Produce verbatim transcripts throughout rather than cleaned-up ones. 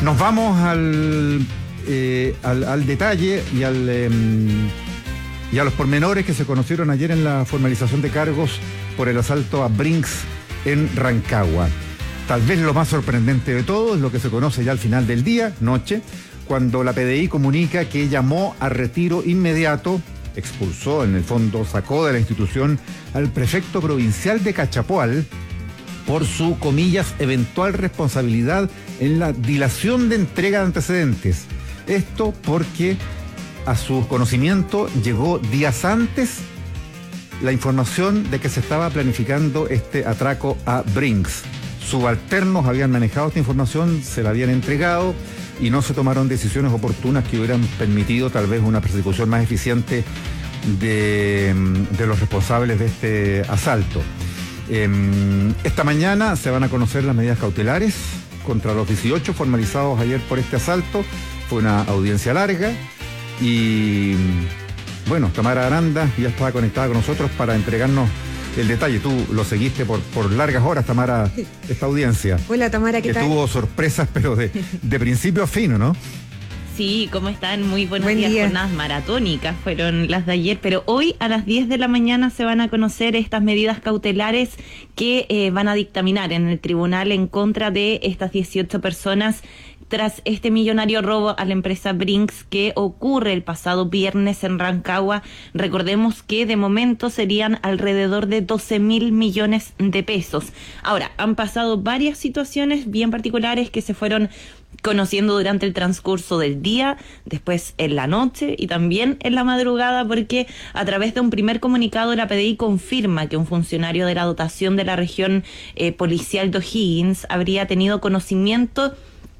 Nos vamos al, eh, al, al detalle y, al, eh, y a los pormenores que se conocieron ayer en la formalización de cargos por el asalto a Brinks en Rancagua. Tal vez lo más sorprendente de todo es lo que se conoce ya al final del día, noche, cuando la P D I comunica que llamó a retiro inmediato, expulsó, en el fondo sacó de la institución al prefecto provincial de Cachapoal por su, comillas, eventual responsabilidad en la dilación de entrega de antecedentes. Esto porque a su conocimiento llegó días antes la información de que se estaba planificando este atraco a Brinks. Subalternos habían manejado esta información, se la habían entregado y no se tomaron decisiones oportunas que hubieran permitido tal vez una persecución más eficiente de, de los responsables de este asalto. Eh, esta mañana se van a conocer las medidas cautelares contra los dieciocho formalizados ayer por este asalto. Fue una audiencia larga y bueno, Tamara Aranda ya estaba conectada con nosotros para entregarnos el detalle. Tú lo seguiste por, por largas horas, Tamara, esta audiencia. Hola, Tamara, ¿qué que tal? Que tuvo sorpresas, pero de, de principio a fin, ¿no? Sí, ¿cómo están? Muy buenos Buen días. día. Jornadas maratónicas fueron las de ayer, pero hoy a las diez de la mañana se van a conocer estas medidas cautelares que eh, van a dictaminar en el tribunal en contra de estas dieciocho personas tras este millonario robo a la empresa Brinks que ocurre el pasado viernes en Rancagua. Recordemos que de momento serían alrededor de doce mil millones de pesos. Ahora, han pasado varias situaciones bien particulares que se fueron conociendo durante el transcurso del día, después en la noche y también en la madrugada, porque a través de un primer comunicado la P D I confirma que un funcionario de la dotación de la región eh, policial de O'Higgins habría tenido conocimiento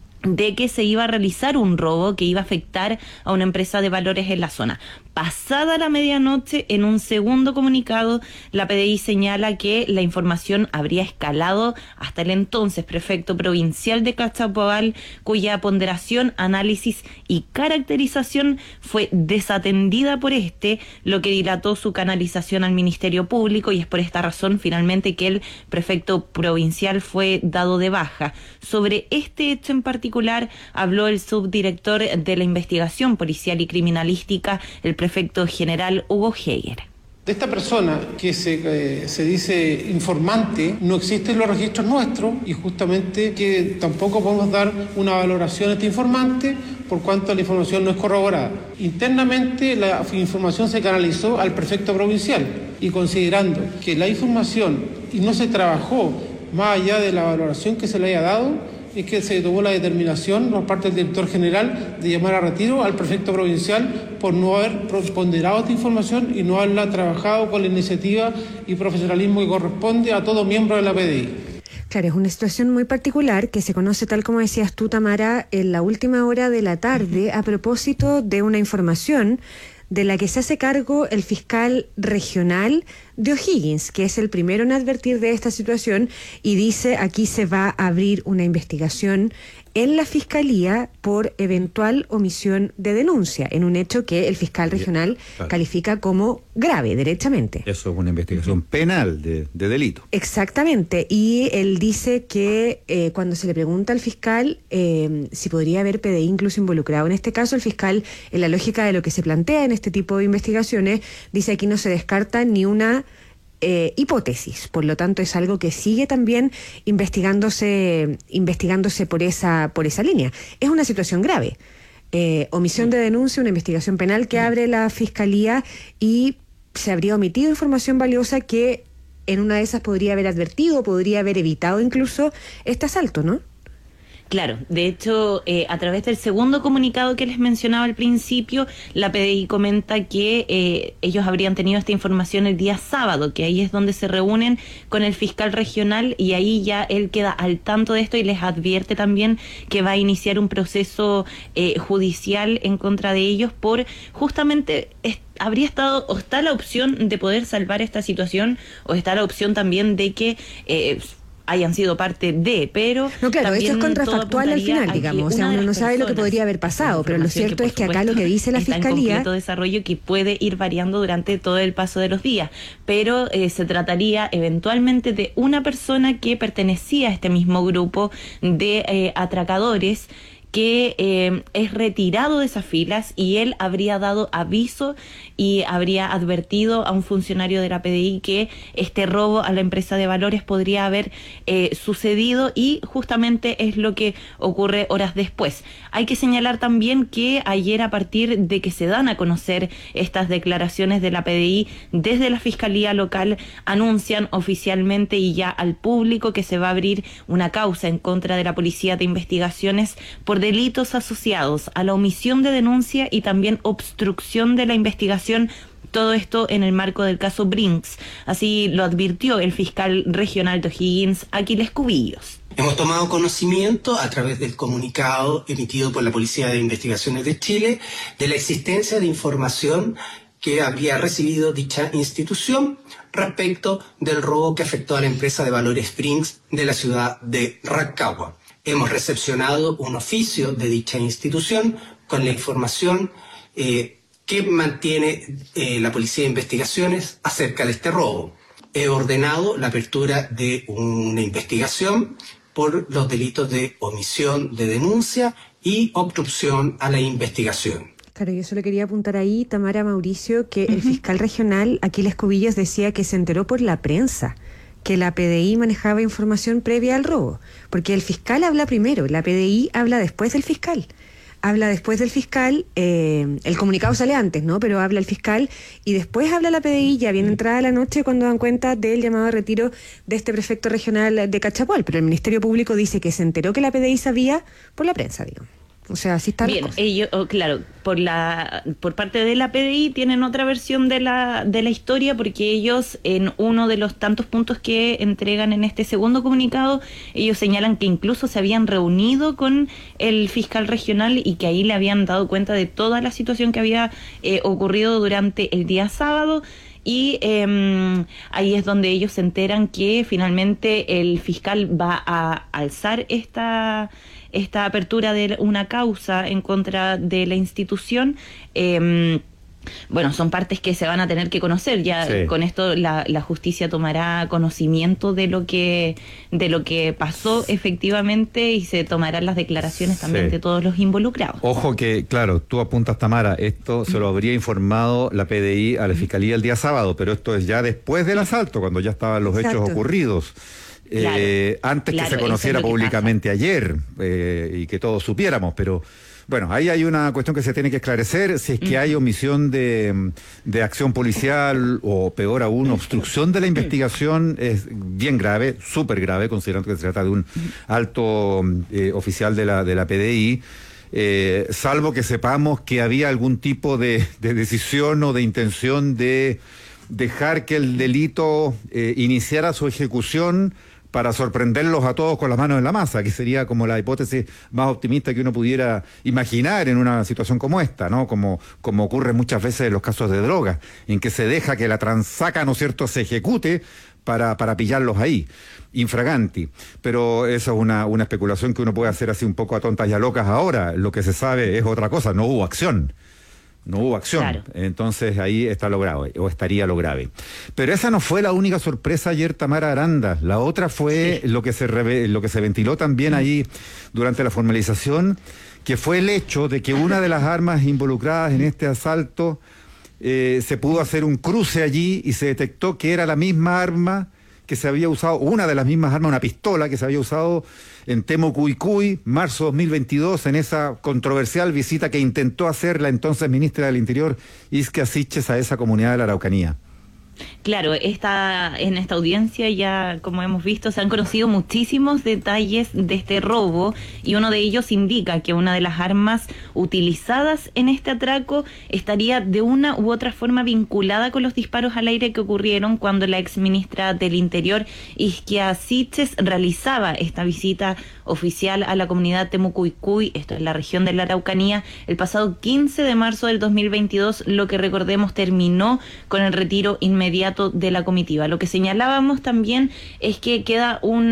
de que se iba a realizar un robo que iba a afectar a una empresa de valores en la zona. Pasada la medianoche, en un segundo comunicado, la P D I señala que la información habría escalado hasta el entonces prefecto provincial de Cachapoal, cuya ponderación, análisis y caracterización fue desatendida por este, lo que dilató su canalización al Ministerio Público, y es por esta razón finalmente que el prefecto provincial fue dado de baja. Sobre este hecho en particular habló el subdirector de la investigación policial y criminalística, el prefecto general Hugo Heger. De esta persona que se, eh, se dice informante, no existen los registros nuestros y justamente que tampoco podemos dar una valoración a este informante por cuanto la información no es corroborada. Internamente la información se canalizó al prefecto provincial y considerando que la información y no se trabajó más allá de la valoración que se le haya dado, es que se tomó la determinación por parte del director general de llamar a retiro al prefecto provincial por no haber ponderado esta información y no haberla trabajado con la iniciativa y profesionalismo que corresponde a todo miembro de la P D I. Claro, es una situación muy particular que se conoce, tal como decías tú, Tamara, en la última hora de la tarde a propósito de una información de la que se hace cargo el fiscal regional de O'Higgins, que es el primero en advertir de esta situación y dice aquí se va a abrir una investigación en la Fiscalía por eventual omisión de denuncia, en un hecho que el fiscal regional claro. califica como grave, derechamente. Eso es una investigación penal de, de delito. Exactamente, y él dice que eh, cuando se le pregunta al fiscal eh, si podría haber P D I incluso involucrado en este caso, el fiscal, en la lógica de lo que se plantea en este tipo de investigaciones, dice aquí no se descarta ni una Eh, hipótesis, por lo tanto es algo que sigue también investigándose investigándose por esa por esa línea. Es una situación grave, eh, omisión de denuncia, una investigación penal que abre la Fiscalía y se habría omitido información valiosa que en una de esas podría haber advertido, podría haber evitado incluso este asalto, ¿no? Claro, de hecho, eh, a través del segundo comunicado que les mencionaba al principio, la P D I comenta que eh, ellos habrían tenido esta información el día sábado, que ahí es donde se reúnen con el fiscal regional y ahí ya él queda al tanto de esto y les advierte también que va a iniciar un proceso eh, judicial en contra de ellos por justamente est- habría estado, o está la opción de poder salvar esta situación, o está la opción también de que eh, hayan sido parte de, pero... No, claro, esto es contrafactual al final, digamos, o sea, uno no sabe lo que podría haber pasado, pero lo cierto que, es que acá lo que dice la Fiscalía... Está en completo desarrollo que puede ir variando durante todo el paso de los días, pero eh, se trataría eventualmente de una persona que pertenecía a este mismo grupo de eh, atracadores que eh, es retirado de esas filas y él habría dado aviso y habría advertido a un funcionario de la P D I que este robo a la empresa de valores podría haber eh, sucedido, y justamente es lo que ocurre horas después. Hay que señalar también que ayer, a partir de que se dan a conocer estas declaraciones de la P D I, desde la Fiscalía Local anuncian oficialmente y ya al público que se va a abrir una causa en contra de la Policía de Investigaciones por delitos asociados a la omisión de denuncia y también obstrucción de la investigación. Todo esto en el marco del caso Brinks. Así lo advirtió el fiscal regional de O'Higgins, Aquiles Cubillos. Hemos tomado conocimiento a través del comunicado emitido por la Policía de Investigaciones de Chile de la existencia de información que habría recibido dicha institución respecto del robo que afectó a la empresa de valores Brinks de la ciudad de Rancagua. Hemos recepcionado un oficio de dicha institución con la información eh, que mantiene eh, la Policía de Investigaciones acerca de este robo. He ordenado la apertura de una investigación por los delitos de omisión de denuncia y obstrucción a la investigación. Claro, yo solo quería apuntar ahí, Tamara, Mauricio, que uh-huh. el fiscal regional Aquiles Cubillos decía que se enteró por la prensa que la P D I manejaba información previa al robo, porque el fiscal habla primero, la P D I habla después del fiscal. Habla después del fiscal, eh, el comunicado sale antes, ¿no? Pero habla el fiscal y después habla la P D I, ya bien entrada la noche, cuando dan cuenta del llamado a retiro de este prefecto regional de Cachapol. Pero el Ministerio Público dice que se enteró que la P D I sabía por la prensa, digamos. O sea, así está. Bien, ellos, oh, claro, por la por parte de la P D I tienen otra versión de la de la historia, porque ellos, en uno de los tantos puntos que entregan en este segundo comunicado, ellos señalan que incluso se habían reunido con el fiscal regional y que ahí le habían dado cuenta de toda la situación que había eh, ocurrido durante el día sábado. Y eh, ahí es donde ellos se enteran que finalmente el fiscal va a alzar esta esta apertura de una causa en contra de la institución. Eh, bueno, son partes que se van a tener que conocer. Ya sí. Con esto la, la justicia tomará conocimiento de lo que de lo que pasó efectivamente y se tomarán las declaraciones también sí. de todos los involucrados. Ojo que, claro, tú apuntas, Tamara, esto se lo habría informado la P D I a la Fiscalía el día sábado, pero esto es ya después del asalto, cuando ya estaban los Exacto. hechos ocurridos. Claro, eh, antes claro, que se conociera es públicamente ayer eh, y que todos supiéramos, pero bueno, ahí hay una cuestión que se tiene que esclarecer, si es que hay omisión de, de acción policial o peor aún, obstrucción de la investigación. Es bien grave, súper grave, considerando que se trata de un alto eh, oficial de la, de la P D I. Eh, salvo que sepamos que había algún tipo de, de decisión o de intención de dejar que el delito eh, iniciara su ejecución para sorprenderlos a todos con las manos en la masa, que sería como la hipótesis más optimista que uno pudiera imaginar en una situación como esta, ¿no? Como, como ocurre muchas veces en los casos de drogas, en que se deja que la transaca, ¿no es cierto?, se ejecute para, para pillarlos ahí, infraganti. Pero eso es una, una especulación que uno puede hacer así un poco a tontas y a locas ahora. Lo que se sabe es otra cosa, no hubo acción. No hubo acción, claro. Entonces ahí está lo grave, o estaría lo grave. Pero esa no fue la única sorpresa ayer, Tamara Aranda. La otra fue sí. lo que se reve, lo que se ventiló también ahí durante la formalización, que fue el hecho de que una de las armas involucradas en este asalto eh, se pudo hacer un cruce allí y se detectó que era la misma arma que se había usado, una de las mismas armas, una pistola que se había usado en Temucuicuy, marzo dos mil veintidós, en esa controversial visita que intentó hacer la entonces ministra del Interior, Isquia Siches, a esa comunidad de la Araucanía. Claro, esta, en esta audiencia ya, como hemos visto, se han conocido muchísimos detalles de este robo y uno de ellos indica que una de las armas utilizadas en este atraco estaría de una u otra forma vinculada con los disparos al aire que ocurrieron cuando la exministra del Interior, Isquia Siches, realizaba esta visita oficial a la comunidad Temucuicuy, esto es la región de la Araucanía, el pasado quince de marzo del dos mil veintidós, lo que recordemos terminó con el retiro inmediato de la comitiva. Lo que señalábamos también es que queda un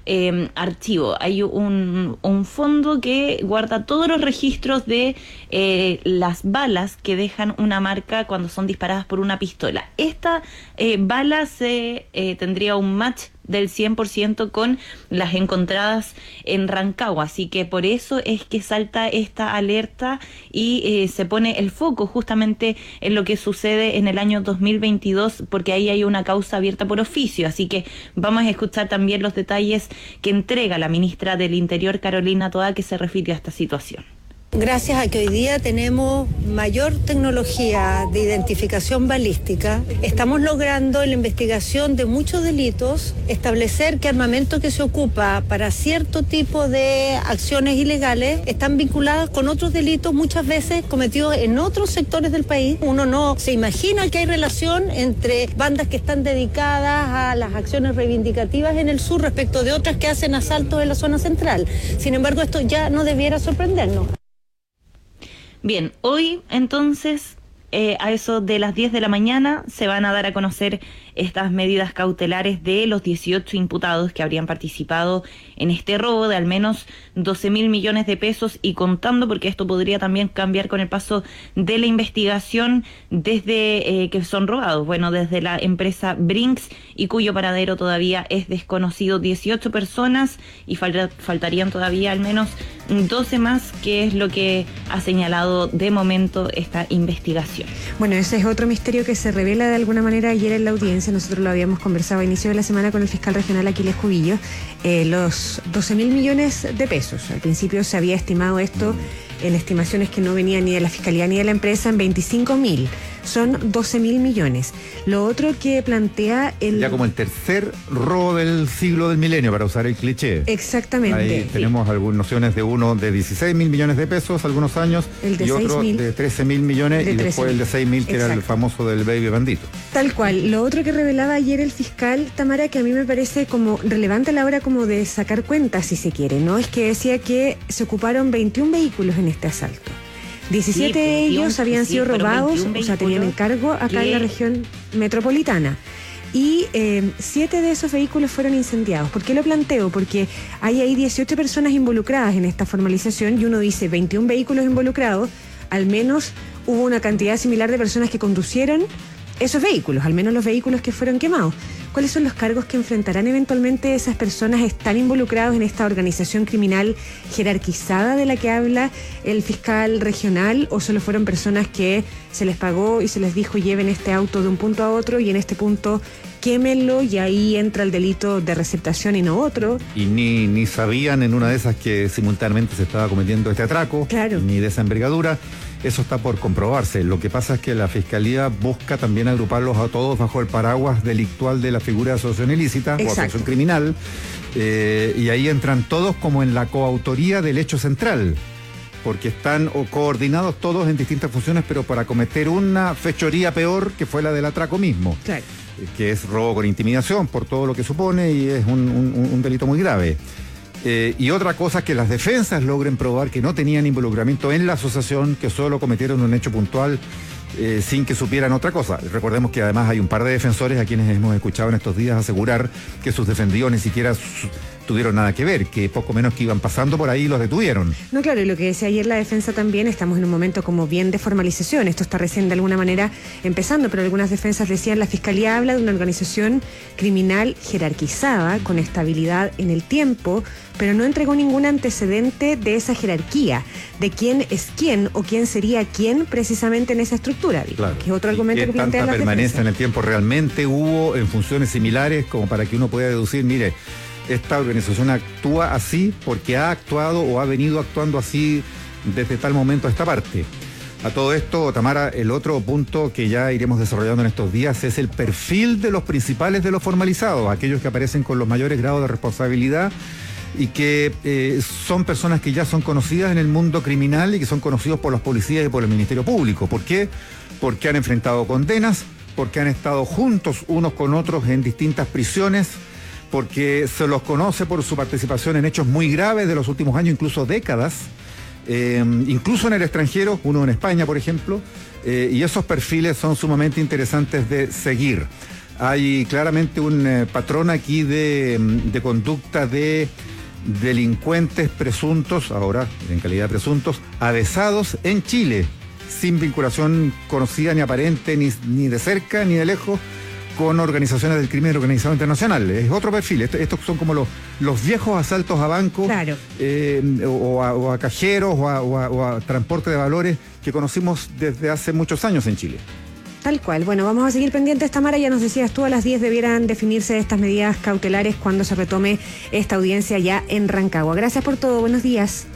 eh, archivo. Hay un, un fondo que guarda todos los registros de eh, las balas que dejan una marca cuando son disparadas por una pistola. Esta eh, bala se eh, tendría un match del cien por ciento con las encontradas en Rancagua, así que por eso es que salta esta alerta y eh, se pone el foco justamente en lo que sucede en el año dos mil veintidós, porque ahí hay una causa abierta por oficio, así que vamos a escuchar también los detalles que entrega la ministra del Interior, Carolina Toá, que se refiere a esta situación. Gracias a que hoy día tenemos mayor tecnología de identificación balística, estamos logrando en la investigación de muchos delitos establecer que armamento que se ocupa para cierto tipo de acciones ilegales están vinculadas con otros delitos muchas veces cometidos en otros sectores del país. Uno no se imagina que hay relación entre bandas que están dedicadas a las acciones reivindicativas en el sur respecto de otras que hacen asaltos en la zona central. Sin embargo, esto ya no debiera sorprendernos. Bien, hoy entonces eh, a eso de las diez de la mañana se van a dar a conocer estas medidas cautelares de los dieciocho imputados que habrían participado en este robo de al menos doce mil millones de pesos y contando, porque esto podría también cambiar con el paso de la investigación desde eh, que son robados. Bueno, desde la empresa Brinks y cuyo paradero todavía es desconocido. dieciocho personas y fal- faltarían todavía al menos doce más, que es lo que ha señalado de momento esta investigación. Bueno, ese es otro misterio que se revela de alguna manera ayer en la audiencia. Nosotros lo habíamos conversado a inicio de la semana con el fiscal regional Aquiles Cubillo. Eh, los doce mil millones de pesos. Al principio se había estimado esto en estimaciones que no venían ni de la fiscalía ni de la empresa en veinticinco mil. Son doce mil millones. Lo otro que plantea el... Ya como el tercer robo del siglo del milenio, para usar el cliché. Exactamente. Ahí sí. Tenemos algunas nociones de uno de dieciséis mil millones de pesos algunos años el de y otro seis mil, de trece mil millones de y después el de seis mil, que Exacto. era el famoso del baby bandito. Tal cual. Lo otro que revelaba ayer el fiscal, Tamara, que a mí me parece como relevante a la hora como de sacar cuentas, si se quiere, ¿no? Es que decía que se ocuparon veintiún vehículos en este asalto. diecisiete sí, de ellos habían sí, sido robados, o sea, tenían encargo acá ¿Qué? en la región metropolitana. Y eh, siete de esos vehículos fueron incendiados. ¿Por qué lo planteo? Porque hay ahí dieciocho personas involucradas en esta formalización y uno dice veintiún vehículos involucrados, al menos hubo una cantidad similar de personas que conducieron esos vehículos, al menos los vehículos que fueron quemados. ¿Cuáles son los cargos que enfrentarán eventualmente esas personas? ¿Están involucrados en esta organización criminal jerarquizada de la que habla el fiscal regional, o solo fueron personas que se les pagó y se les dijo lleven este auto de un punto a otro y en este punto quémenlo y ahí entra el delito de receptación y no otro? Y ni, ni sabían en una de esas que simultáneamente se estaba cometiendo este atraco, claro. ni de esa envergadura. Eso está por comprobarse. Lo que pasa es que la Fiscalía busca también agruparlos a todos bajo el paraguas delictual de la figura de asociación ilícita Exacto. o asociación criminal, eh, y ahí entran todos como en la coautoría del hecho central, porque están o coordinados todos en distintas funciones, pero para cometer una fechoría peor que fue la del atraco mismo, claro. que es robo con intimidación por todo lo que supone y es un, un, un delito muy grave. Eh, y otra cosa es que las defensas logren probar que no tenían involucramiento en la asociación, que solo cometieron un hecho puntual eh, sin que supieran otra cosa. Recordemos que además hay un par de defensores a quienes hemos escuchado en estos días asegurar que sus defendidos ni siquiera su, tuvieron nada que ver, que poco menos que iban pasando por ahí y los detuvieron. No, claro, y lo que decía ayer la defensa también, estamos en un momento como bien de formalización, esto está recién de alguna manera empezando, pero algunas defensas decían, la Fiscalía habla de una organización criminal jerarquizada, con estabilidad en el tiempo, pero no entregó ningún antecedente de esa jerarquía, de quién es quién o quién sería quién precisamente en esa estructura, digo, claro. que es otro argumento ¿Y qué que plantea tanta la permanencia en el tiempo realmente hubo en funciones similares como para que uno pueda deducir, mire, esta organización actúa así porque ha actuado o ha venido actuando así desde tal momento a esta parte? A todo esto, Tamara, el otro punto que ya iremos desarrollando en estos días es el perfil de los principales de los formalizados, aquellos que aparecen con los mayores grados de responsabilidad y que eh, son personas que ya son conocidas en el mundo criminal y que son conocidos por los policías y por el Ministerio Público. ¿Por qué? Porque han enfrentado condenas, porque han estado juntos unos con otros en distintas prisiones, porque se los conoce por su participación en hechos muy graves de los últimos años, incluso décadas, eh, incluso en el extranjero, uno en España, por ejemplo, eh, y esos perfiles son sumamente interesantes de seguir. hay claramente un eh, patrón aquí de, de conducta de delincuentes presuntos, ahora en calidad de presuntos, avesados en Chile, sin vinculación conocida ni aparente, ni, ni de cerca ni de lejos, con organizaciones del crimen organizado internacional. Es otro perfil. Estos, estos son como los, los viejos asaltos a bancos, claro. eh, o, a, o a cajeros o a, o, a, o a transporte de valores que conocimos desde hace muchos años en Chile. Tal cual. Bueno, vamos a seguir pendientes, Tamara. Ya nos decías tú, a las diez debieran definirse estas medidas cautelares cuando se retome esta audiencia ya en Rancagua. Gracias por todo. Buenos días.